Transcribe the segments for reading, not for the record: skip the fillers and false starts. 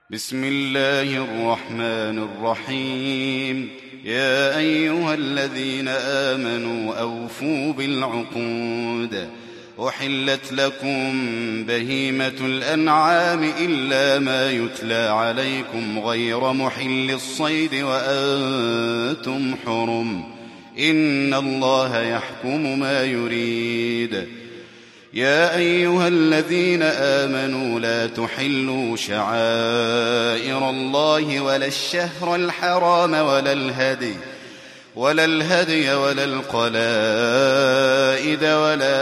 بسم الله الرحمن الرحيم. يا أيها الذين آمنوا أوفوا بالعقود. أحلت لكم بهيمة الأنعام إلا ما يتلى عليكم غير محل الصيد وأنتم حرم، إن الله يحكم ما يريد. يا أيها الذين آمنوا لا تحلوا شعائر الله ولا الشهر الحرام ولا الهدي ولا القلائد ولا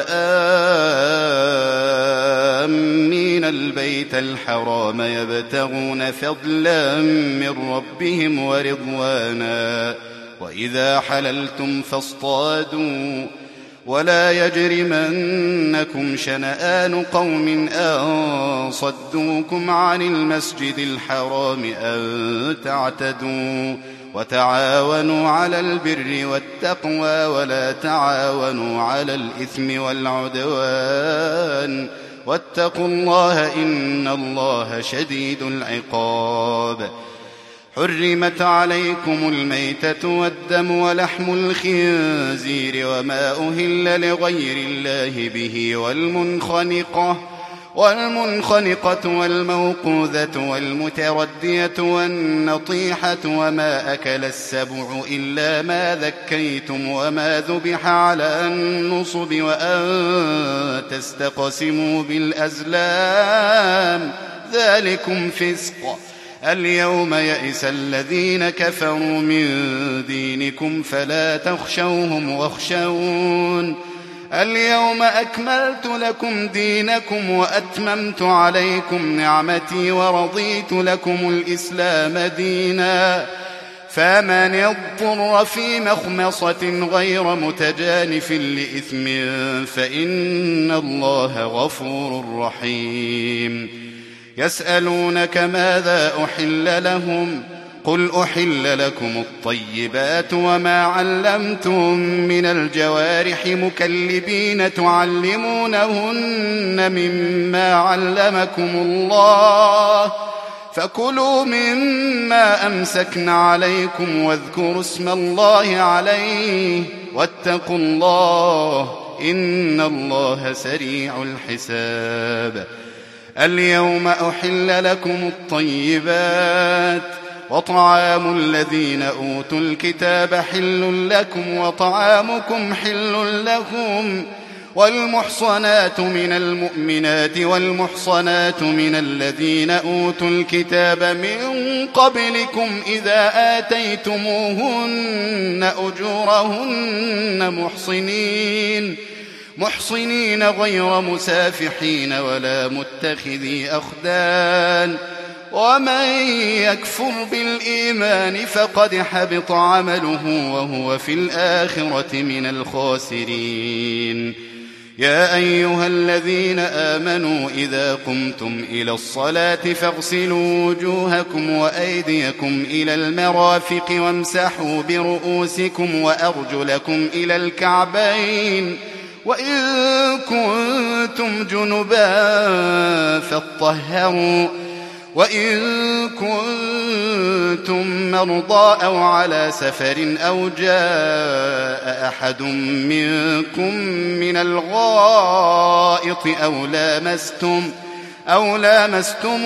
آمين البيت الحرام يبتغون فضلا من ربهم ورضوانا، وإذا حللتم فاصطادوا، ولا يجرمنكم شنآن قوم أن صدوكم عن المسجد الحرام أن تعتدوا، وتعاونوا على البر والتقوى ولا تعاونوا على الإثم والعدوان، واتقوا الله إن الله شديد العقاب. حرمت عليكم الميتة والدم ولحم الخنزير وما أهل لغير الله به، والمنخنقة والموقوذة والمتردية والنطيحة وما أكل السبع إلا ما ذكيتم وما ذبح على النصب وأن تستقسموا بالأزلام، ذلكم فسق. اليوم يئس الذين كفروا من دينكم فلا تخشوهم واخشون. اليوم أكملت لكم دينكم وأتممت عليكم نعمتي ورضيت لكم الإسلام دينا، فمن اضطر في مخمصة غير متجانف لإثم فإن الله غفور رحيم. يسألونك ماذا أحل لهم؟ قل أحل لكم الطيبات وما علمتم من الجوارح مكلبين تعلمونهن مما علمكم الله، فكلوا مما أمسكن عليكم واذكروا اسم الله عليه، واتقوا الله إن الله سريع الحساب. اليوم أحل لكم الطيبات، وطعام الذين أوتوا الكتاب حل لكم وطعامكم حل لهم، والمحصنات من المؤمنات والمحصنات من الذين أوتوا الكتاب من قبلكم إذا آتيتموهن أجورهن محصنين غير مسافحين ولا متخذي أخدان، ومن يكفر بالإيمان فقد حبط عمله وهو في الآخرة من الخاسرين. يا أيها الذين آمنوا إذا قمتم إلى الصلاة فاغسلوا وجوهكم وأيديكم إلى المرافق وامسحوا برؤوسكم وأرجلكم إلى الكعبين، وإن كنتم جنبا فاطهروا، وإن كنتم مرضى أو على سفر أو جاء أحد منكم من الغائط أو لامستم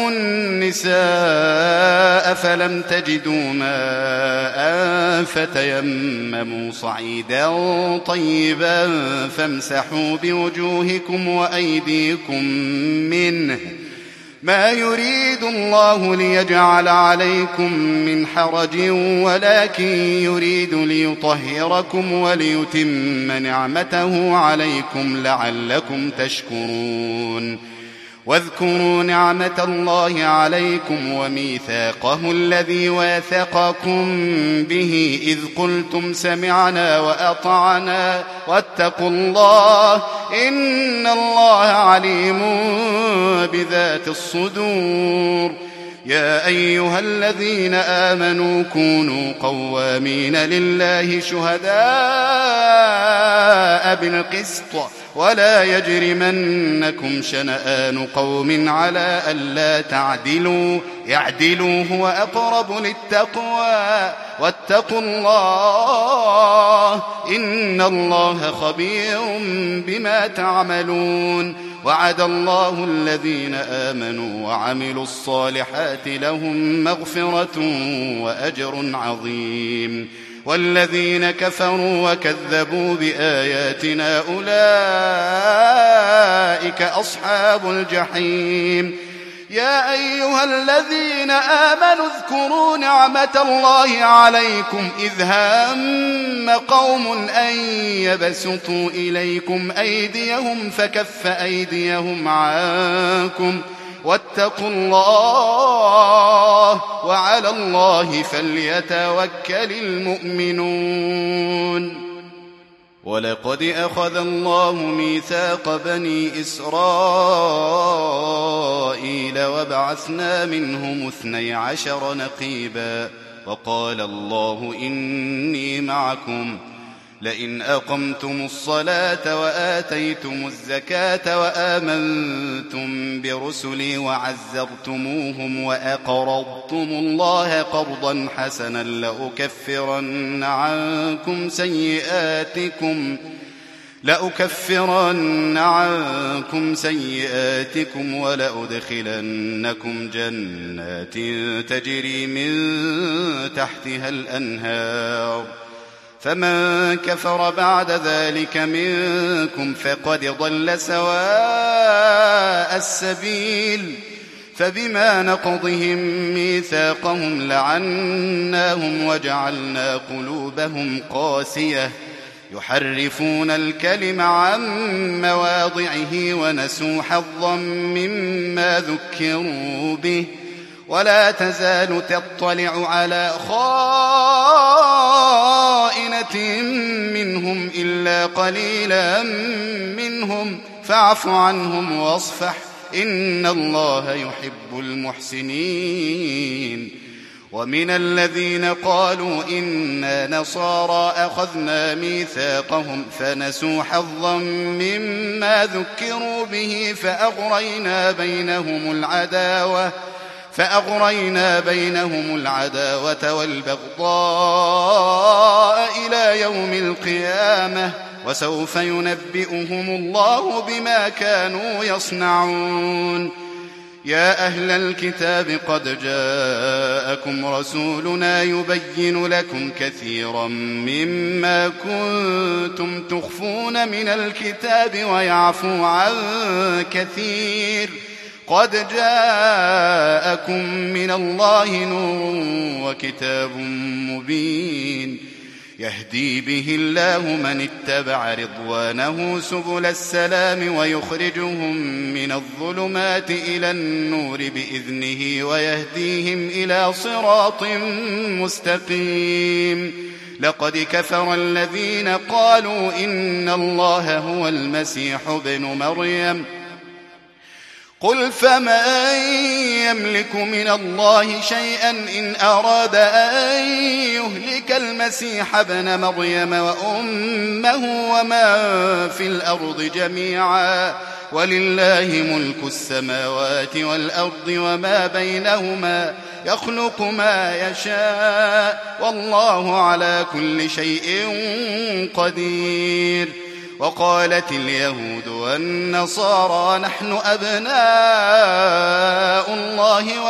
النساء فلم تجدوا ماء فتيمموا صعيدا طيبا فامسحوا بوجوهكم وأيديكم منه، ما يريد الله ليجعل عليكم من حرج ولكن يريد ليطهركم وليتم نعمته عليكم لعلكم تشكرون. واذكروا نعمة الله عليكم وميثاقه الذي واثقكم به إذ قلتم سمعنا وأطعنا، واتقوا الله إن الله عليم بذات الصدور. يا أيها الذين آمنوا كونوا قوامين لله شهداء بالقسط ولا يجرمنكم شنآن قوم على ألا تعدلوا اعدلوا هو أقرب للتقوى واتقوا الله إن الله خبير بما تعملون وعد الله الذين آمنوا وعملوا الصالحات لهم مغفرة وأجر عظيم والذين كفروا وكذبوا بآياتنا أولئك أصحاب الجحيم يا أيها الذين آمنوا اذكروا نعمة الله عليكم إذ هام قوم أن يبسطوا إليكم أيديهم فكف أيديهم عنكم واتقوا الله وعلى الله فليتوكل المؤمنون ولقد أخذ الله ميثاق بني إسرائيل وبعثنا منهم 12 نقيبا وقال الله إني معكم لئن أقمتم الصلاة وآتيتم الزكاة وآمنتم برسلي وعزرتموهم وأقرضتم الله قرضا حسنا لأكفرن عنكم سيئاتكم ولأدخلنكم جنات تجري من تحتها الأنهار فمن كفر بعد ذلك منكم فقد ضل سواء السبيل فبما نقضهم ميثاقهم لعناهم وجعلنا قلوبهم قاسية يحرفون الكلم عن مواضعه ونسوا حظا مما ذكروا به ولا تزال تطلع على خائنة منهم إلا قليلا منهم فاعف عنهم واصفح إن الله يحب المحسنين ومن الذين قالوا إنا نصارى أخذنا ميثاقهم فنسوا حظا مما ذكروا به فأغرينا بينهم العداوة والبغضاء إلى يوم القيامة وسوف ينبئهم الله بما كانوا يصنعون يا أهل الكتاب قد جاءكم رسولنا يبين لكم كثيرا مما كنتم تخفون من الكتاب ويعفو عن كثير قد جاءكم من الله نور وكتاب مبين يهدي به الله من اتبع رضوانه سبل السلام ويخرجهم من الظلمات إلى النور بإذنه ويهديهم إلى صراط مستقيم لقد كفر الذين قالوا إن الله هو المسيح ابن مريم قل فمن يملك من الله شيئا إن أراد أن يهلك المسيح ابن مريم وأمه وما في الأرض جميعا ولله ملك السماوات والأرض وما بينهما يخلق ما يشاء والله على كل شيء قدير وقالت اليهود والنصارى نحن أبناء الله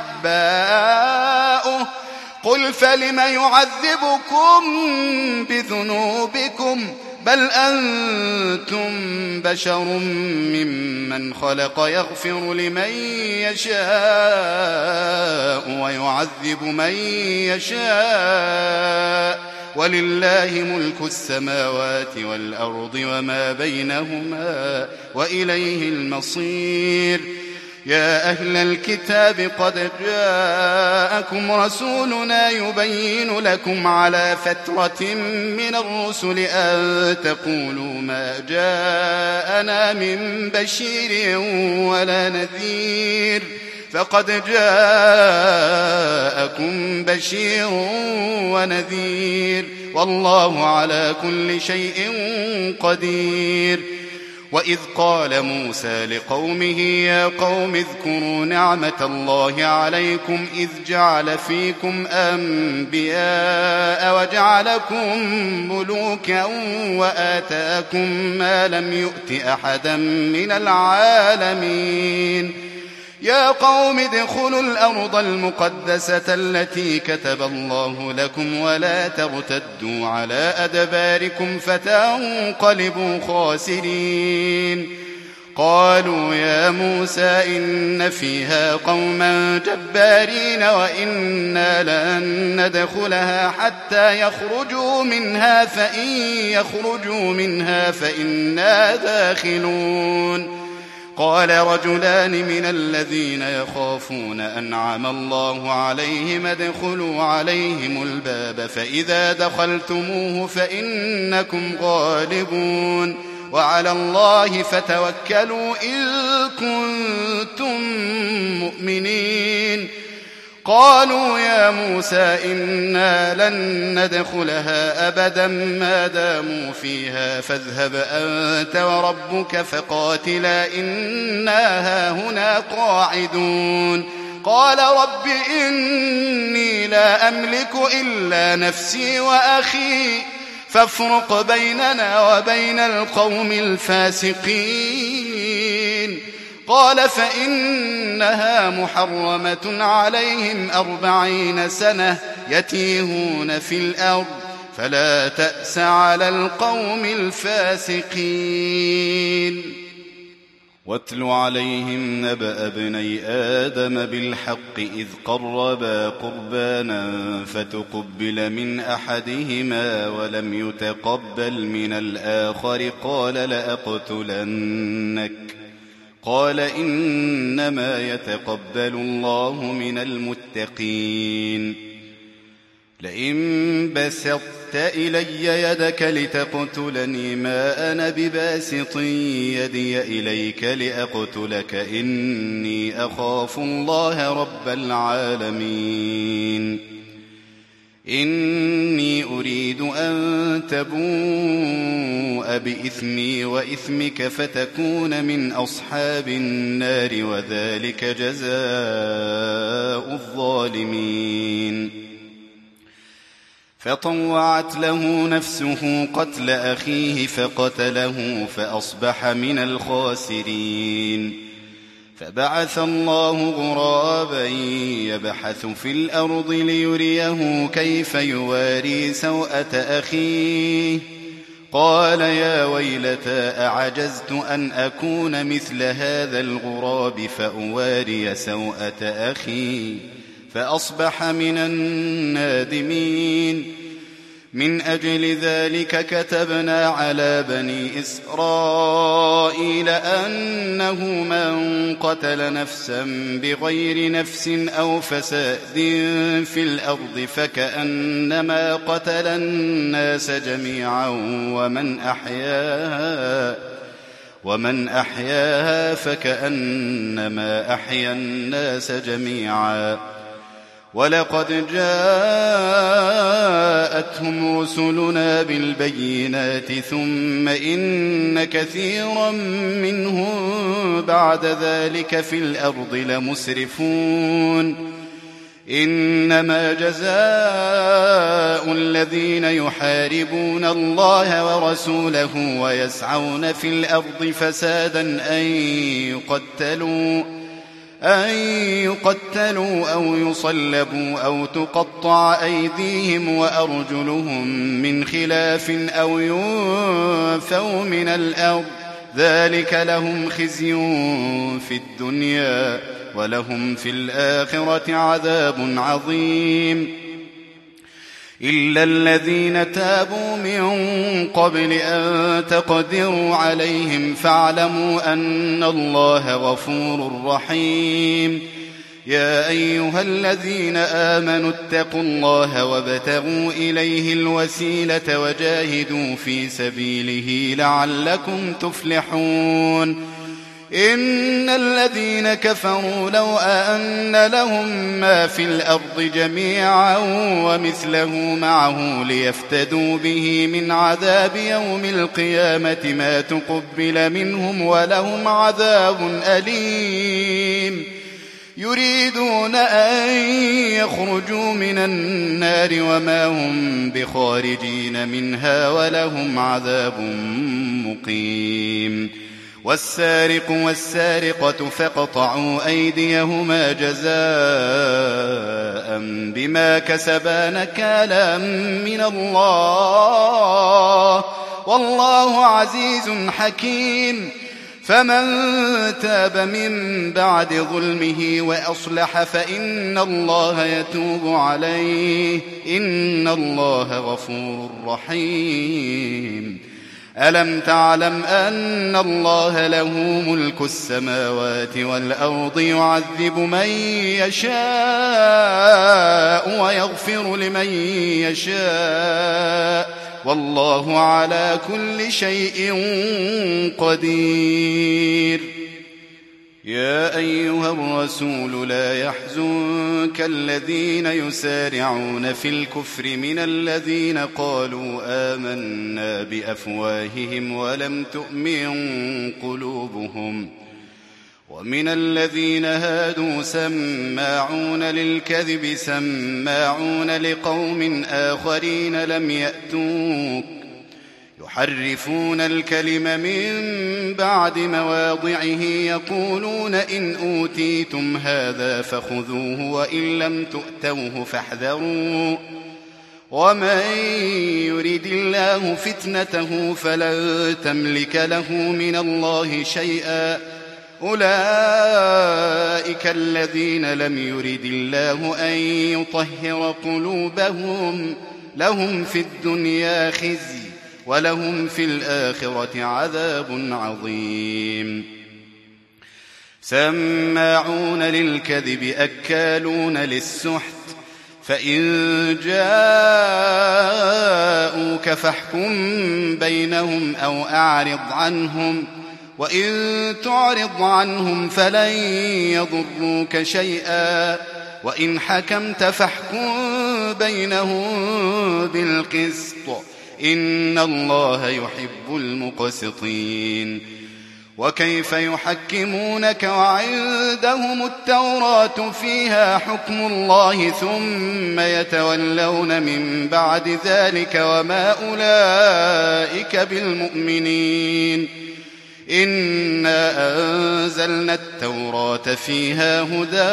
وأحباؤه قل فلم يعذبكم بذنوبكم بل أنتم بشر ممن خلق يغفر لمن يشاء ويعذب من يشاء ولله ملك السماوات والأرض وما بينهما وإليه المصير يا أهل الكتاب قد جاءكم رسولنا يبين لكم على فترة من الرسل أن تقولوا ما جاءنا من بشير ولا نذير فقد جاءكم بشير ونذير والله على كل شيء قدير. وإذ قال موسى لقومه يا قوم اذكروا نعمة الله عليكم إذ جعل فيكم أنبياء وجعلكم ملوكا وآتاكم ما لم يؤت أحدا من العالمين. يا قوم ادخلوا الأرض المقدسة التي كتب الله لكم ولا ترتدوا على أدباركم فتنقلبوا خاسرين. قالوا يا موسى إن فيها قوما جبارين وإنا لن ندخلها حتى يخرجوا منها فإن يخرجوا منها فإنا داخلون. قال رجلان من الذين يخافون أنعم الله عليهم ادخلوا عليهم الباب فإذا دخلتموه فإنكم غالبون وعلى الله فتوكلوا إن كنتم مؤمنين. قالوا يا موسى إنا لن ندخلها أبدا ما داموا فيها فاذهب أنت وربك فقاتلا إنا هاهنا قاعدون. قال رب إني لا أملك إلا نفسي وأخي فافرق بيننا وبين القوم الفاسقين. قال فإنها محرمة عليهم 40 سنة يتيهون في الأرض فلا تأس على القوم الفاسقين. واتل عليهم نبأ ابني آدم بالحق إذ قربا قربانا فتقبل من أحدهما ولم يتقبل من الآخر قال لأقتلنك قال إنما يتقبل الله من المتقين. لئن بسطت إلي يدك لتقتلني ما أنا بباسط يدي إليك لأقتلك إني أخاف الله رب العالمين. إني أريد أن تبوء بإثمي وإثمك فتكون من أصحاب النار وذلك جزاء الظالمين. فطوعت له نفسه قتل أخيه فقتله فأصبح من الخاسرين. فبعث الله غرابا يبحث في الأرض ليريه كيف يواري سوءة أخيه قال يا ويلتى أعجزت أن أكون مثل هذا الغراب فأواري سوءة أخي فأصبح من النادمين. من أجل ذلك كتبنا على بني إسرائيل أنه من قتل نفسا بغير نفس أو فساد في الأرض فكأنما قتل الناس جميعا ومن أحياها فكأنما أحيا الناس جميعا. ولقد جاءتهم رسلنا بالبينات ثم إن كثيرا منهم بعد ذلك في الأرض لمسرفون. إنما جزاء الذين يحاربون الله ورسوله ويسعون في الأرض فسادا أن يقتلوا أو يصلبوا أو تقطع أيديهم وأرجلهم من خلاف أو ينفوا من الأرض ذلك لهم خزي في الدنيا ولهم في الآخرة عذاب عظيم. إلا الذين تابوا من قبل أن تقدروا عليهم فاعلموا أن الله غفور رحيم. يا أيها الذين آمنوا اتقوا الله وابتغوا إليه الوسيلة وجاهدوا في سبيله لعلكم تفلحون. إن الذين كفروا لو أن لهم ما في الأرض جميعا ومثله معه ليفتدوا به من عذاب يوم القيامة ما تقبل منهم ولهم عذاب أليم يريدون أن يخرجوا من النار وما هم بخارجين منها ولهم عذاب مقيم والسارق والسارقة فاقطعوا أيديهما جزاء بما كسبا نكالا من الله والله عزيز حكيم فمن تاب من بعد ظلمه وأصلح فإن الله يتوب عليه إن الله غفور رحيم ألم تعلم أن الله له ملك السماوات والأرض يعذب من يشاء ويغفر لمن يشاء والله على كل شيء قدير يا أيها الرسول لا يحزنك الذين يسارعون في الكفر من الذين قالوا آمنا بأفواههم ولم تؤمن قلوبهم ومن الذين هادوا سماعون للكذب سماعون لقوم آخرين لم يأتوك يحرفون الكلم من بعد مواضعه يقولون إن أوتيتم هذا فخذوه وإن لم تؤتوه فاحذروا ومن يرد الله فتنته فلن تملك له من الله شيئا أولئك الذين لم يرد الله أن يطهر قلوبهم لهم في الدنيا خزي ولهم في الآخرة عذاب عظيم سماعون للكذب أكالون للسحت فإن جاءوك فاحكم بينهم أو أعرض عنهم وإن تعرض عنهم فلن يضروك شيئا وإن حكمت فاحكم بينهم بالقسط إن الله يحب المقسطين وكيف يحكمونك وعندهم التوراة فيها حكم الله ثم يتولون من بعد ذلك وما أولئك بالمؤمنين إنا أنزلنا التوراة فيها هدى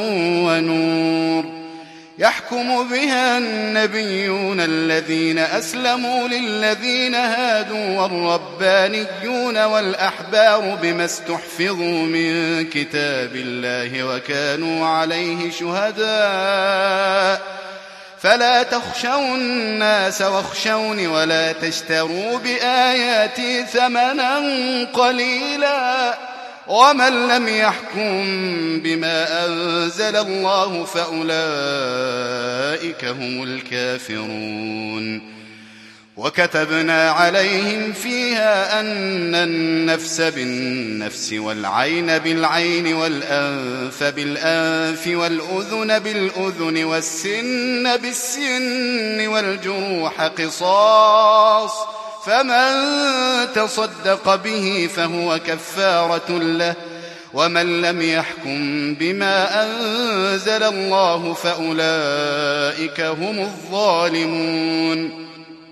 ونور يحكم بها النبيون الذين أسلموا للذين هادوا والربانيون والأحبار بما استحفظوا من كتاب الله وكانوا عليه شهداء فلا تخشوا الناس واخشوني ولا تشتروا بآياتي ثمنا قليلا ومن لم يحكم بما أنزل الله فأولئك هم الكافرون وكتبنا عليهم فيها أن النفس بالنفس والعين بالعين والأنف بالأنف والأذن بالأذن والسن بالسن والجروح قصاص فمن تصدق به فهو كفارة له ومن لم يحكم بما أنزل الله فأولئك هم الظالمون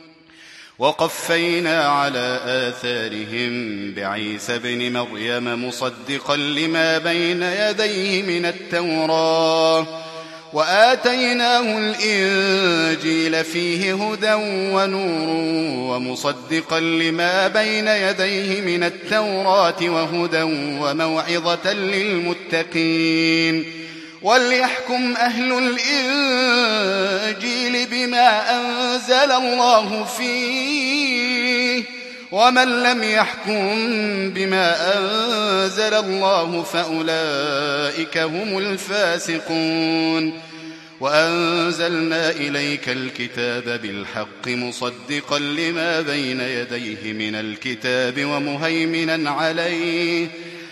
وقفينا على آثارهم بعيسى ابن مريم مصدقا لما بين يديه من التوراة وآتيناه الإنجيل فيه هدى ونور ومصدقا لما بين يديه من التوراة وهدى وموعظة للمتقين وليحكم أهل الإنجيل بما أنزل الله فيه ومن لم يحكم بما أنزل الله فأولئك هم الفاسقون وأنزلنا إليك الكتاب بالحق مصدقا لما بين يديه من الكتاب ومهيمنا عليه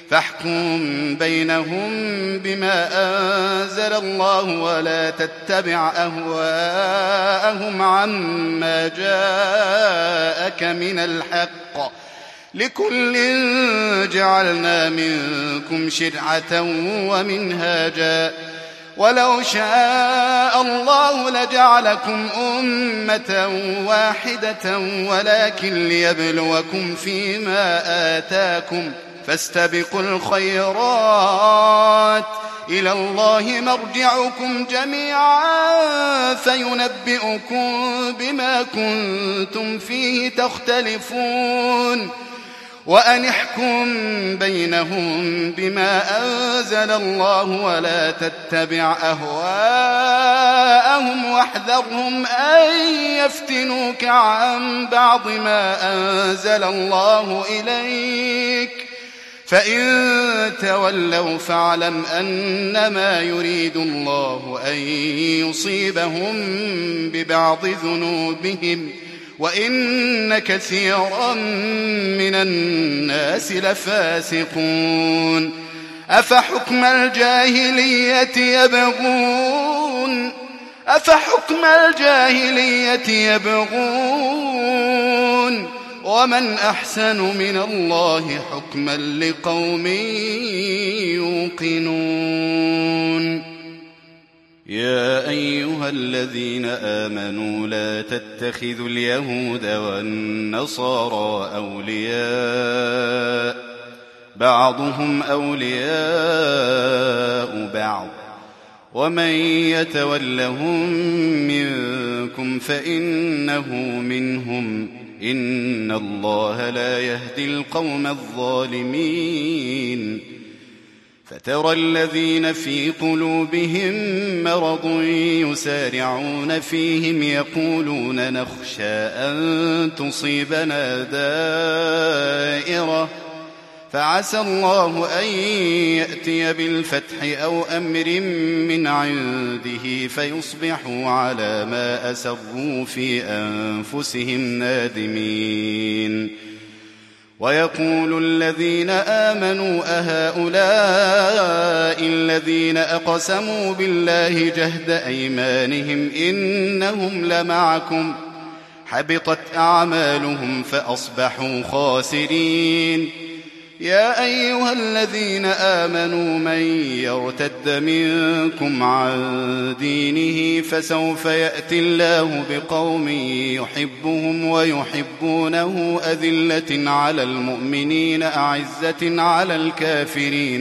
فاحكم بينهم بما أنزل الله ولا تتبع أهواءهم عما جاءك من الحق، لكل جعلنا منكم شرعة ومنهاجا، ولو شاء الله لجعلكم أمة واحدة ولكن ليبلوكم فيما آتاكم، فاستبقوا الخيرات، إلى الله مرجعكم جميعا فينبئكم بما كنتم فيه تختلفون، وأن احكم بينهم بما أنزل الله ولا تتبع أهواءهم واحذرهم أن يفتنوك عن بعض ما أنزل الله إليك، فإن تولوا فاعلم أنما يريد الله أن يصيبهم ببعض ذنوبهم وإن كثيرا من الناس لفاسقون. أفحكم الجاهلية يبغون ومن أحسن من الله حكما لقوم يوقنون. يا أيها الذين آمنوا لا تتخذوا اليهود والنصارى أولياء، بعضهم أولياء بعض، ومن يتولهم منكم فإنه منهم، إن الله لا يهدي القوم الظالمين. فترى الذين في قلوبهم مرض يسارعون فيهم يقولون نخشى أن تصيبنا دائرة، فعسى الله أن يأتي بالفتح أو أمر من عنده فيصبحوا على ما أسروا في أنفسهم نادمين. ويقول الذين آمنوا أهؤلاء الذين أقسموا بالله جهد أيمانهم إنهم لمعكم، حبطت أعمالهم فأصبحوا خاسرين. يا أيها الذين آمنوا من يرتد منكم عن دينه فسوف يأتي الله بقوم يحبهم ويحبونه أذلة على المؤمنين أعزة على الكافرين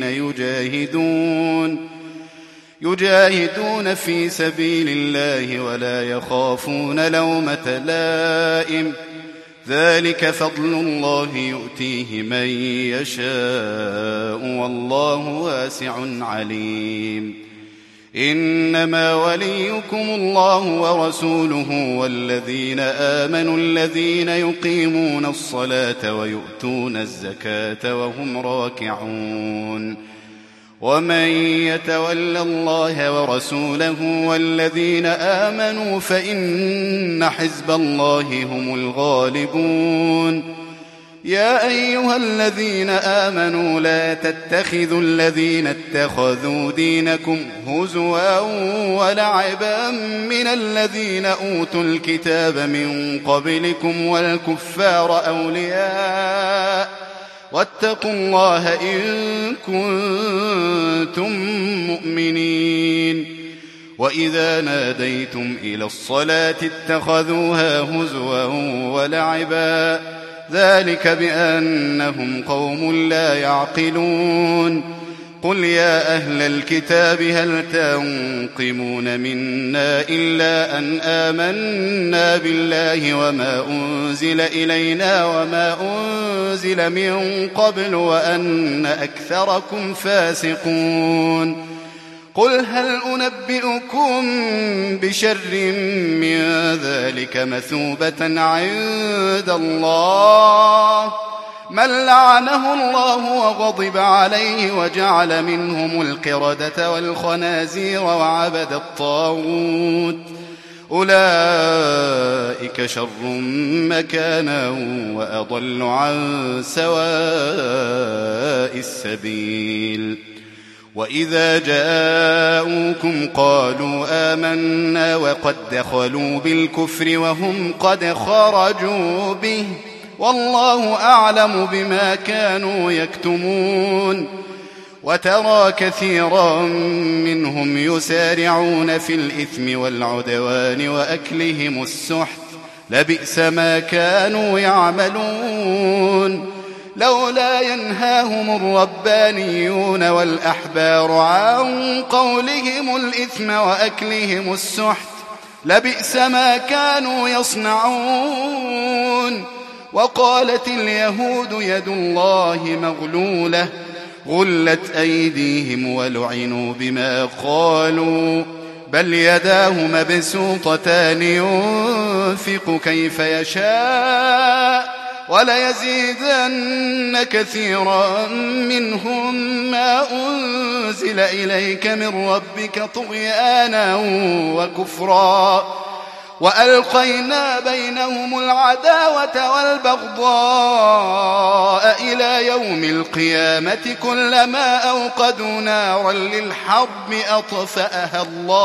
يجاهدون في سبيل الله ولا يخافون لومة لائم، ذلك فضل الله يؤتيه من يشاء والله واسع عليم. إنما وليكم الله ورسوله والذين آمنوا الذين يقيمون الصلاة ويؤتون الزكاة وهم راكعون. ومن يتول الله ورسوله والذين آمنوا فإن حزب الله هم الغالبون. يا أيها الذين آمنوا لا تتخذوا الذين اتخذوا دينكم هزوا ولعبا من الذين أوتوا الكتاب من قبلكم والكفار أولياء، واتقوا الله إن كنتم مؤمنين. وإذا ناديتم إلى الصلاة اتخذوها هزوا ولعبا، ذلك بأنهم قوم لا يعقلون. قل يا أهل الكتاب هل تنقمون منا إلا أن آمنا بالله وما أنزل إلينا وما أنزل من قبل وأن أكثركم فاسقون. قل هل أنبئكم بشر من ذلك مثوبة عند الله من لعنه الله وغضب عليه وجعل منهم القردة والخنازير وعبد الطاغوت أولئك شر مكانا وأضل عن سواء السبيل. وإذا جاءوكم قالوا آمنا وقد دخلوا بالكفر وهم قد خرجوا به والله أعلم بما كانوا يكتمون. وترى كثيرا منهم يسارعون في الإثم والعدوان وأكلهم السحت لبئس ما كانوا يعملون. لولا ينهاهم الربانيون والأحبار عن قولهم الإثم وأكلهم السحت لبئس ما كانوا يصنعون. وقالت اليهود يد الله مغلولة غلت أيديهم ولعنوا بما قالوا بل يداه مبسوطتان ينفق كيف يشاء وليزيدن كثيرا منهم ما أنزل إليك من ربك طغيانا وكفرا وألقينا بينهم العداوة والبغضاء إلى يوم القيامة كلما أوقدوا نارا للحرب أطفأها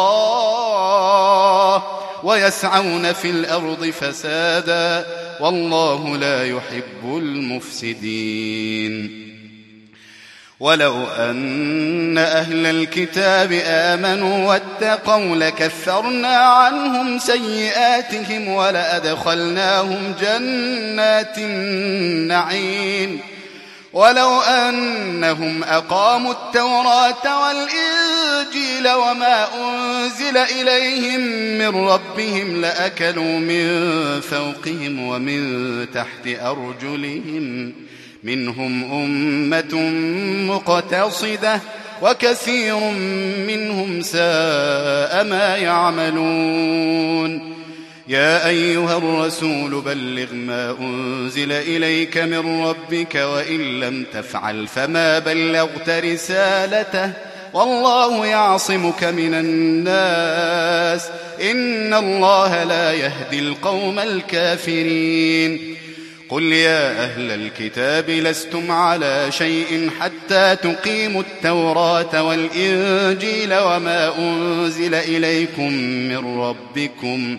الله ويسعون في الأرض فسادا والله لا يحب المفسدين. ولو أن أهل الكتاب آمنوا واتقوا لكفرنا عنهم سيئاتهم ولأدخلناهم جنات النعيم. ولو أنهم أقاموا التوراة والإنجيل وما أنزل إليهم من ربهم لأكلوا من فوقهم ومن تحت أرجلهم منهم أمة مقتصدة وكثير منهم ساء ما يعملون. يا أيها الرسول بلغ ما أنزل إليك من ربك وإن لم تفعل فما بلغت رسالته والله يعصمك من الناس إن الله لا يهدي القوم الكافرين. قل يا أهل الكتاب لستم على شيء حتى تقيموا التوراة والإنجيل وما أنزل إليكم من ربكم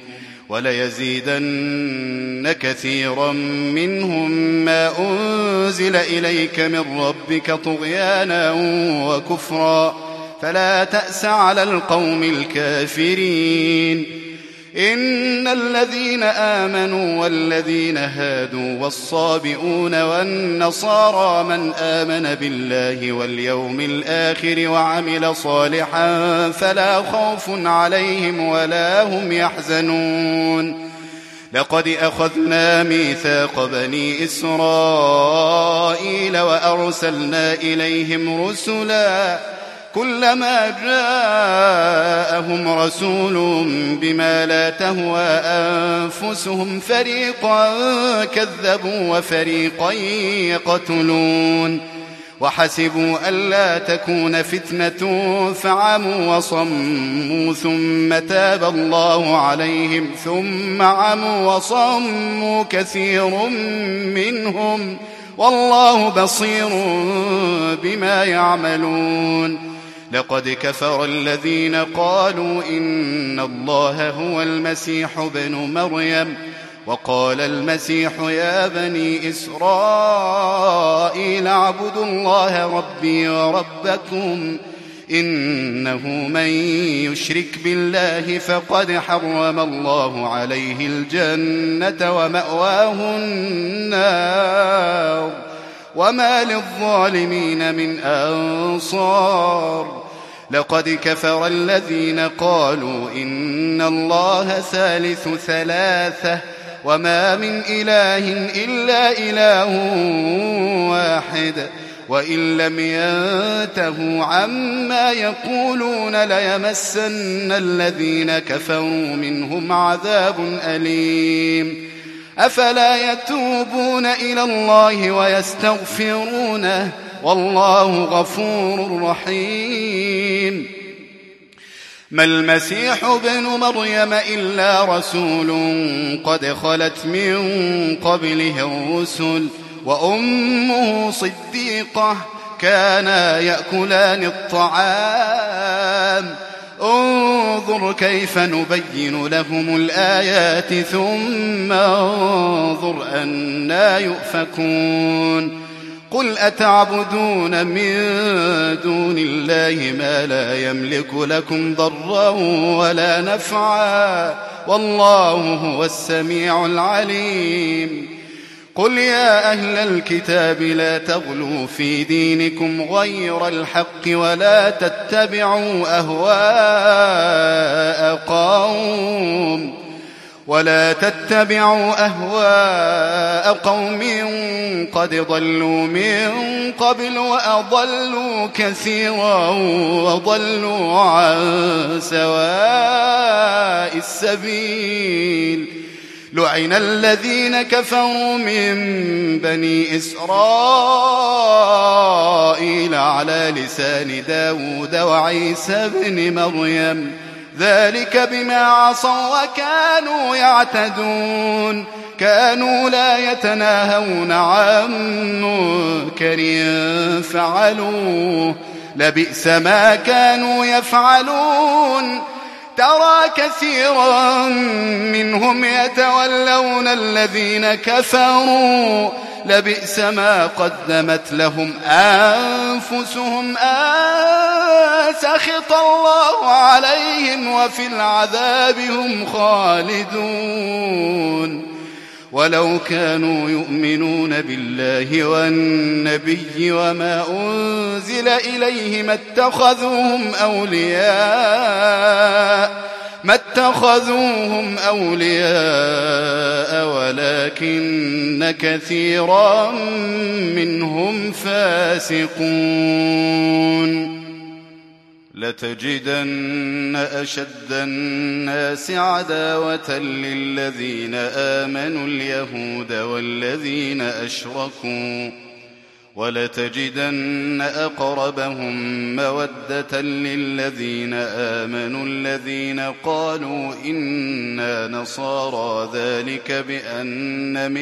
وليزيدن كثيرا منهم ما أنزل إليك من ربك طغيانا وكفرا فلا تأس على القوم الكافرين. إن الذين آمنوا والذين هادوا والصابئون والنصارى من آمن بالله واليوم الآخر وعمل صالحا فلا خوف عليهم ولا هم يحزنون. لقد أخذنا ميثاق بني إسرائيل وأرسلنا إليهم رسلا كلما جاءهم رسول بما لا تهوى أنفسهم فريقا كذبوا وفريقا يقتلون. وحسبوا ألا تكون فتنة فعموا وصموا ثم تاب الله عليهم ثم عموا وصموا كثير منهم والله بصير بما يعملون. لقد كفر الذين قالوا إن الله هو المسيح ابن مريم وقال المسيح يا بني إسرائيل اعبدوا الله ربي وربكم إنه من يشرك بالله فقد حرم الله عليه الجنة ومأواه النار وما للظالمين من أنصار. لقد كفر الذين قالوا إن الله ثالث ثلاثة وما من إله إلا إله واحد وإن لم ينتهوا عما يقولون ليمسن الذين كفروا منهم عذاب أليم. أفلا يتوبون إلى الله ويستغفرونه والله غفور رحيم. ما المسيح ابن مريم إلا رسول قد خلت من قبله الرسل وأمه صديقة كانا يأكلان الطعام انظر كيف نبين لهم الآيات ثم انظر أنى يؤفكون قل أتعبدون من دون الله ما لا يملك لكم ضرا ولا نفعا والله هو السميع العليم قل يا أهل الكتاب لا تغلوا في دينكم غير الحق ولا تتبعوا أهواء قوم قد ضلوا من قبل وأضلوا كثيرا وضلوا عن سواء السبيل لعن الذين كفروا من بني إسرائيل على لسان داود وعيسى بن مريم ذلك بما عصوا وكانوا يعتدون كانوا لا يتناهون عن منكر فعلوه لبئس ما كانوا يفعلون ترى كثيرا منهم يتولون الذين كفروا لبئس ما قدمت لهم أنفسهم سخط الله عليهم وفي العذاب هم خالدون ولو كانوا يؤمنون بالله والنبي وما أنزل إليه ما اتخذوهم أولياء ولكن كثيرا منهم فاسقون لتجدن أشد الناس عداوة للذين آمنوا اليهود والذين أشركوا ولتجدن أقربهم مودة للذين آمنوا الذين قالوا إنا نصارى ذلك بأن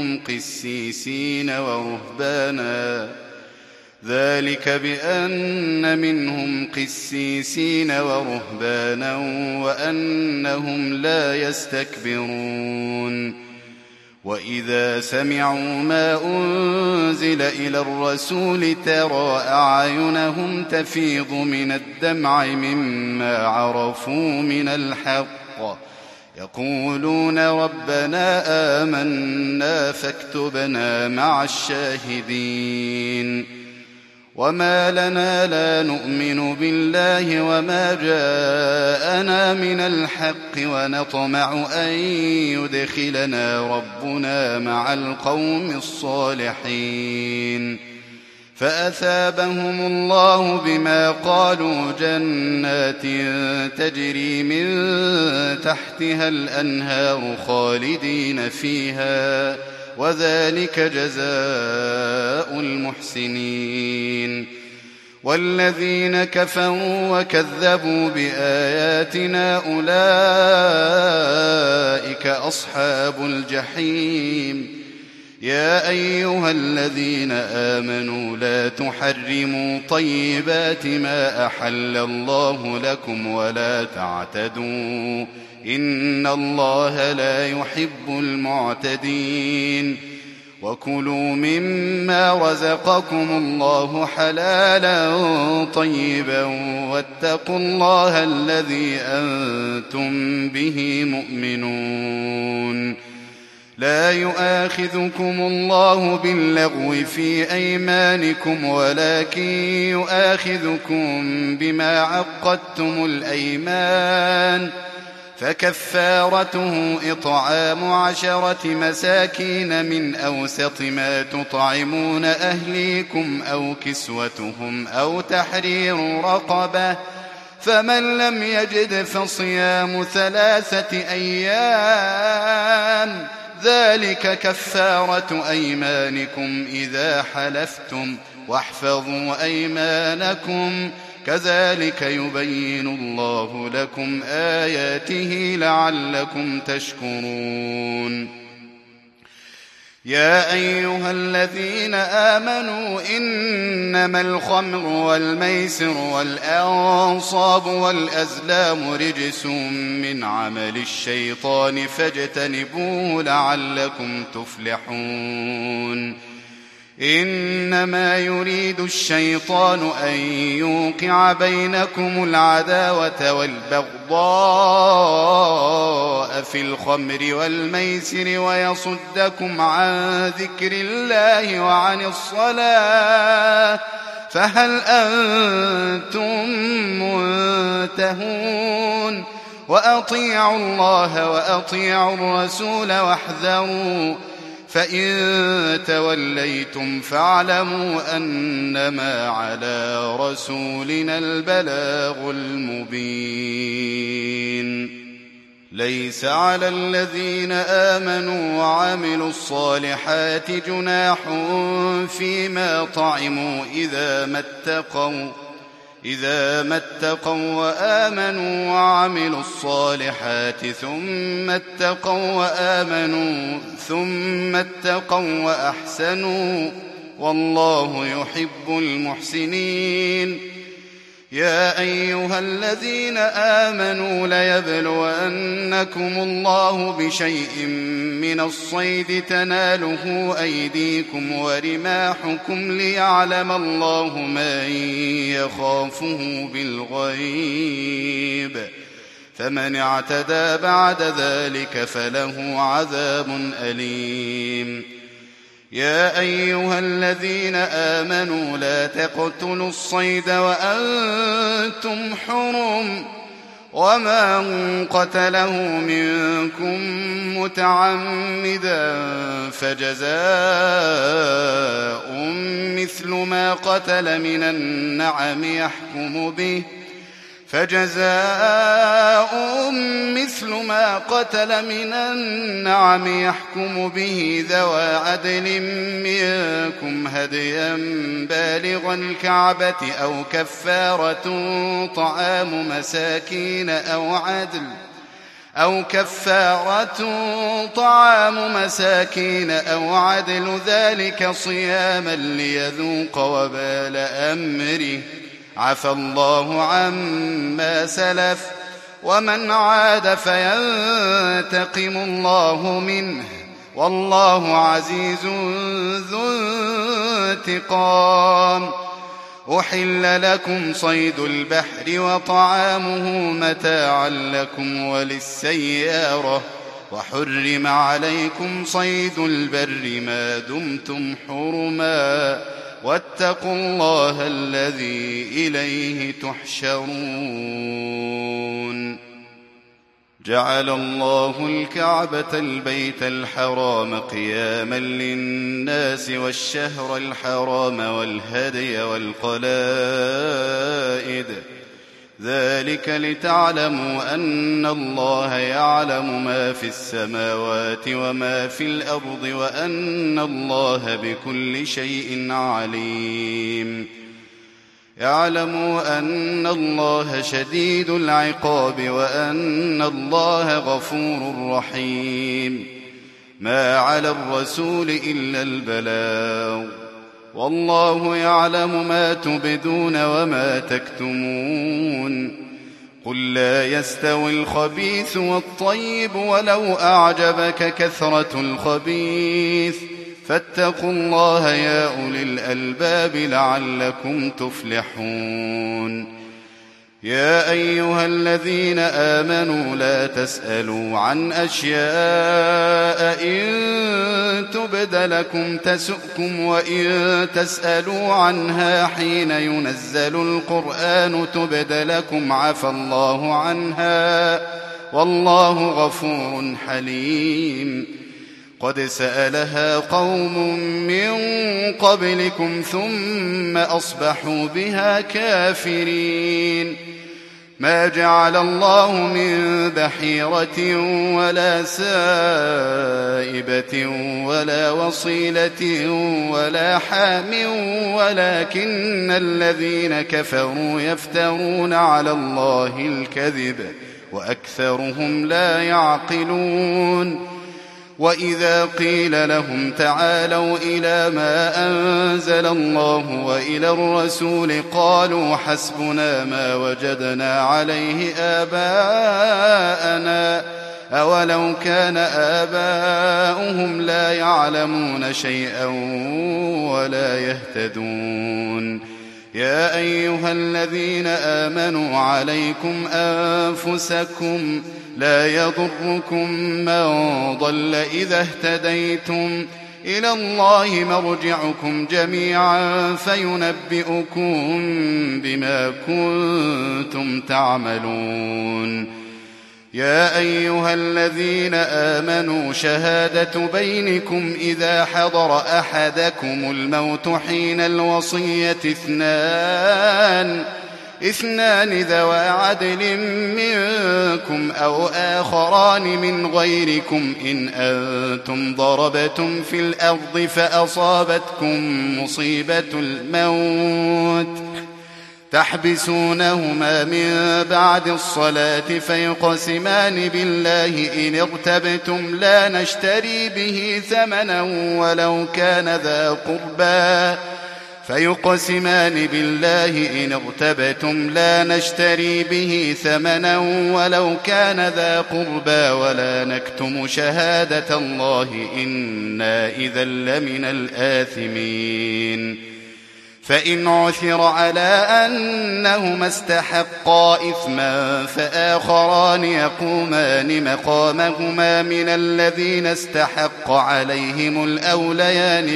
منهم قسيسين ورهبانا وأنهم لا يستكبرون وإذا سمعوا ما أنزل إلى الرسول ترى أعينهم تفيض من الدمع مما عرفوا من الحق يقولون ربنا آمنا فاكتبنا مع الشاهدين وما لنا لا نؤمن بالله وما جاءنا من الحق ونطمع أن يدخلنا ربنا مع القوم الصالحين فأثابهم الله بما قالوا جنات تجري من تحتها الأنهار خالدين فيها وذلك جزاء المحسنين والذين كفروا وكذبوا بآياتنا أولئك أصحاب الجحيم يا أيها الذين آمنوا لا تحرموا طيبات ما أحل الله لكم ولا تعتدوا إن الله لا يحب المعتدين وكلوا مما رزقكم الله حلالا طيبا واتقوا الله الذي أنتم به مؤمنون لا يؤاخذكم الله باللغو في أيمانكم ولكن يؤاخذكم بما عقدتم الأيمان فكفارته إطعام 10 مساكين من أوسط ما تطعمون أهليكم أو كسوتهم أو تحرير رقبة فمن لم يجد فصيام 3 أيام ذلك كفارة أيمانكم إذا حلفتم واحفظوا أيمانكم كذلك يبين الله لكم آياته لعلكم تشكرون. يا أيها الذين آمنوا إنما الخمر والميسر والأنصاب والأزلام رجس من عمل الشيطان فاجتنبوه لعلكم تفلحون. إنما يريد الشيطان أن يوقع بينكم العداوة والبغضاء في الخمر والميسر ويصدكم عن ذكر الله وعن الصلاة فهل أنتم منتهون؟ وأطيعوا الله وأطيعوا الرسول واحذروا فإن توليتم فاعلموا أنما على رسولنا البلاغ المبين. ليس على الذين آمنوا وعملوا الصالحات جناح فيما طعموا إذا ما اتقوا وآمنوا وعملوا الصالحات ثم اتقوا وأحسنوا والله يحب المحسنين. يا أيها الذين آمنوا ليبلونكم الله بشيء من الصيد تناله أيديكم ورماحكم ليعلم الله من يخافه بالغيب فمن اعتدى بعد ذلك فله عذاب أليم. يا أيها الذين آمنوا لا تقتلوا الصيد وأنتم حرم ومن قتله منكم متعمدا فجزاء مثل ما قتل من النعم يحكم به ذوى عدل منكم هديا بالغ الكعبة أو كفارة طعام مساكين أو عدل ذلك صياما ليذوق وبال أمره عفى الله عما سلف ومن عاد فينتقم الله منه والله عزيز ذو انتقام. أحل لكم صيد البحر وطعامه متاعا لكم وللسيارة وحرم عليكم صيد البر ما دمتم حرما واتقوا الله الذي إليه تحشرون. جعل الله الكعبة البيت الحرام قياما للناس والشهر الحرام والهدي والقلائد ذلك لتعلموا أن الله يعلم ما في السماوات وما في الأرض وأن الله بكل شيء عليم. اعلموا أن الله شديد العقاب وأن الله غفور رحيم. ما على الرسول إلا البلاغ والله يعلم ما تبدون وما تكتمون. قل لا يستوي الخبيث والطيب ولو أعجبك كثرة الخبيث فاتقوا الله يا أولي الألباب لعلكم تفلحون. يا أيها الذين آمنوا لا تسألوا عن أشياء إن تبد لكم تسؤكم وإن تسألوا عنها حين ينزل القرآن تبد لكم عفى الله عنها والله غفور حليم. قد سألها قوم من قبلكم ثم أصبحوا بها كافرين. ما جعل الله من بحيرة ولا سائبة ولا وصيلة ولا حام ولكن الذين كفروا يفترون على الله الكذب وأكثرهم لا يعقلون. وإذا قيل لهم تعالوا إلى ما أنزل الله وإلى الرسول قالوا حسبنا ما وجدنا عليه آباءنا أولو كان آباؤهم لا يعلمون شيئا ولا يهتدون. يا أيها الذين آمنوا عليكم أنفسكم لا يضركم من ضل إذا اهتديتم إلى الله مرجعكم جميعا فينبئكم بما كنتم تعملون. يا أيها الذين آمنوا شهادة بينكم إذا حضر أحدكم الموت حين الوصية اثنان ذوى عدل منكم أو آخران من غيركم إن أنتم ضربتم في الأرض فأصابتكم مصيبة الموت تحبسونهما من بعد الصلاة فيقسمان بالله إن ارتبتم لا نشتري به ثمنا ولو كان ذا قربى فيقسمان بالله إن ارتبتم لا نشتري به ثمنا ولو كان ذا قربى ولا نكتم شهادة الله إنا إذا لمن الآثمين. فإن عثر على أنهما استحقا إثما فآخران يقومان مقامهما من الذين استحق عليهم الأوليان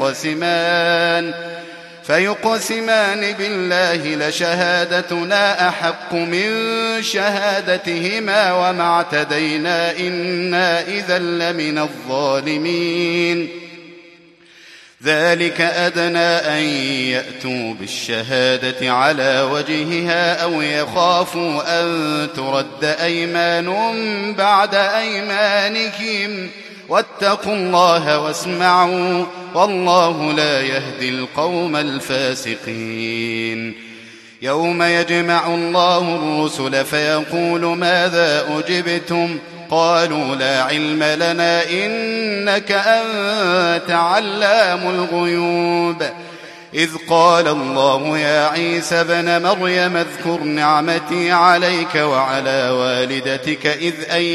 فيقسمان بالله لشهادتنا أحق من شهادتهما وما اعتدينا إنا إذا لمن الظالمين. ذلك أدنى أن يأتوا بالشهادة على وجهها أو يخافوا أن ترد أيمان بعد أيمانهم واتقوا الله واسمعوا والله لا يهدي القوم الفاسقين. يوم يجمع الله الرسل فيقول ماذا أجبتم قالوا لا علم لنا إنك أنت علام الغيوب. إذ قال الله يا عيسى ابن مريم اذكر نعمتي عليك وعلى والدتك إذ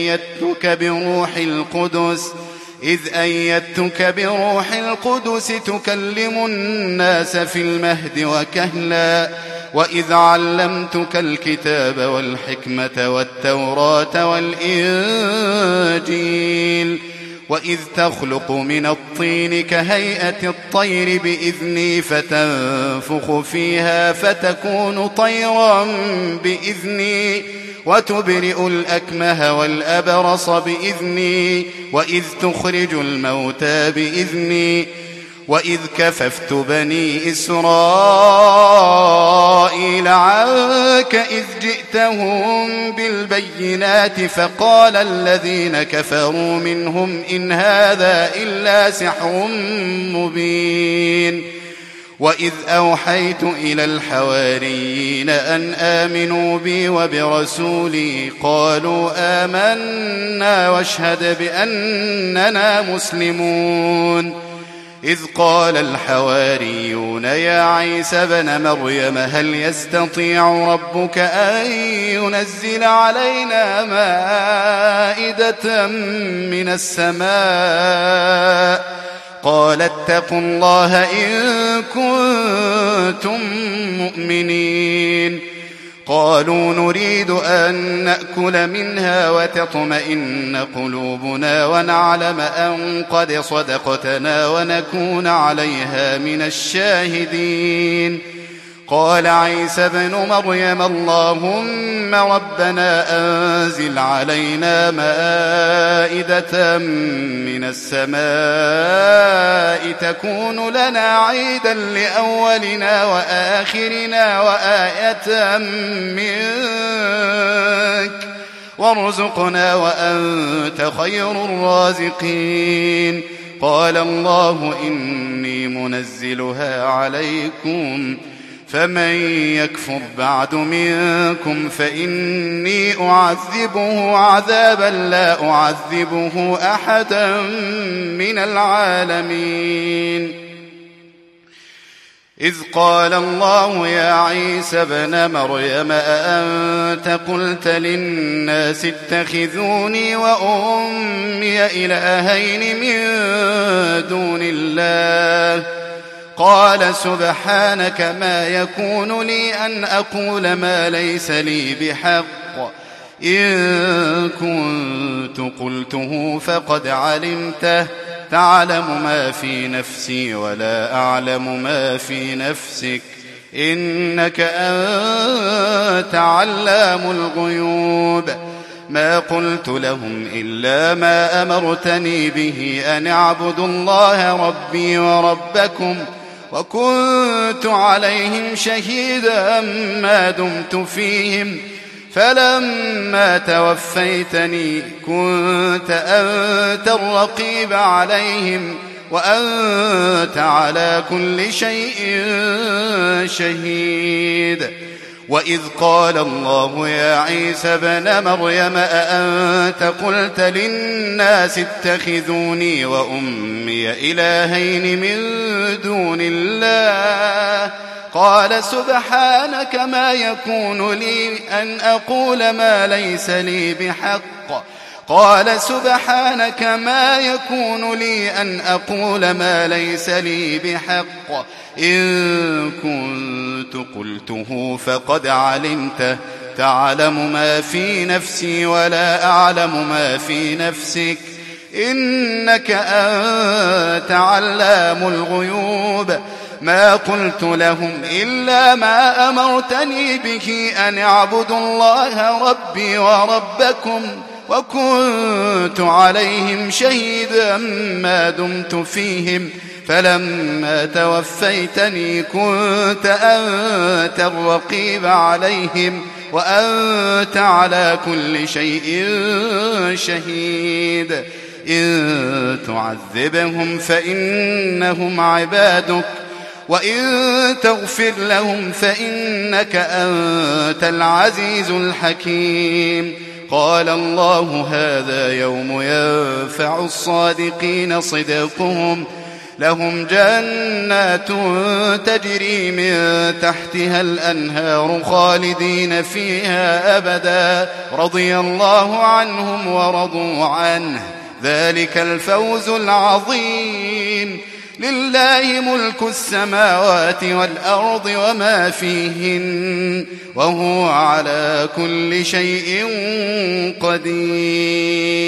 أيدتك بروح القدس تكلم الناس في المهد وكهلا وإذ علمتك الكتاب والحكمة والتوراة والإنجيل وإذ تخلق من الطين كهيئة الطير بإذني فتنفخ فيها فتكون طيرا بإذني وتبرئ الأكمه والأبرص بإذني وإذ تخرج الموتى بإذني وإذ كففت بني إسرائيل عنك إذ جئتهم بالبينات فقال الذين كفروا منهم إن هذا إلا سحر مبين. وإذ أوحيت إلى الحواريين أن آمنوا بي وبرسولي قالوا آمنا واشهد بأننا مسلمون. إذ قال الحواريون يا عيسى ابن مريم هل يستطيع ربك أن ينزل علينا مائدة من السماء قال اتقوا الله إن كنتم مؤمنين. قالوا نريد أن نأكل منها وتطمئن قلوبنا ونعلم أن قد صدقتنا ونكون عليها من الشاهدين. قال عيسى ابن مريم اللهم ربنا أنزل علينا مائدة من السماء تكون لنا عيدا لأولنا وآخرنا وآية منك وارزقنا وأنت خير الرازقين. قال الله إني منزلها عليكم فمن يكفر بعد منكم فإني أعذبه عذابا لا أعذبه أحدا من العالمين. إذ قال الله يا عيسى ابن مريم أأنت قلت للناس اتخذوني وأمي إلهين من دون الله قال سبحانك ما يكون لي أن أقول ما ليس لي بحق إن كنت قلته فقد علمته تعلم ما في نفسي ولا أعلم ما في نفسك إنك أنت علام الغيوب. ما قلت لهم إلا ما أمرتني به أن اعبدوا الله ربي وربكم وكنت عليهم شهيدا ما دمت فيهم فلما توفيتني كنت أنت الرقيب عليهم وأنت على كل شيء شهيد. وإذ قال الله يا عيسى ابن مريم أأنت قلت للناس اتخذوني وأمي إلهين من دون الله قال سبحانك ما يكون لي أن أقول ما ليس لي بحق قال سبحانك ما يكون لي أن أقول ما ليس لي بحق إن كنت قلته فقد علمته تعلم ما في نفسي ولا أعلم ما في نفسك إنك أنت علام الغيوب. ما قلت لهم إلا ما أمرتني به أن اعبدوا الله ربي وربكم وكنت عليهم شهيدا ما دمت فيهم فلما توفيتني كنت أنت الرقيب عليهم وأنت على كل شيء شهيد. إن تعذبهم فإنهم عبادك وإن تغفر لهم فإنك أنت العزيز الحكيم. قال الله هذا يوم ينفع الصادقين صدقهم لهم جنات تجري من تحتها الأنهار خالدين فيها أبدا رضي الله عنهم ورضوا عنه ذلك الفوز العظيم. لله ملك السماوات والأرض وما فيهن وهو على كل شيء قدير.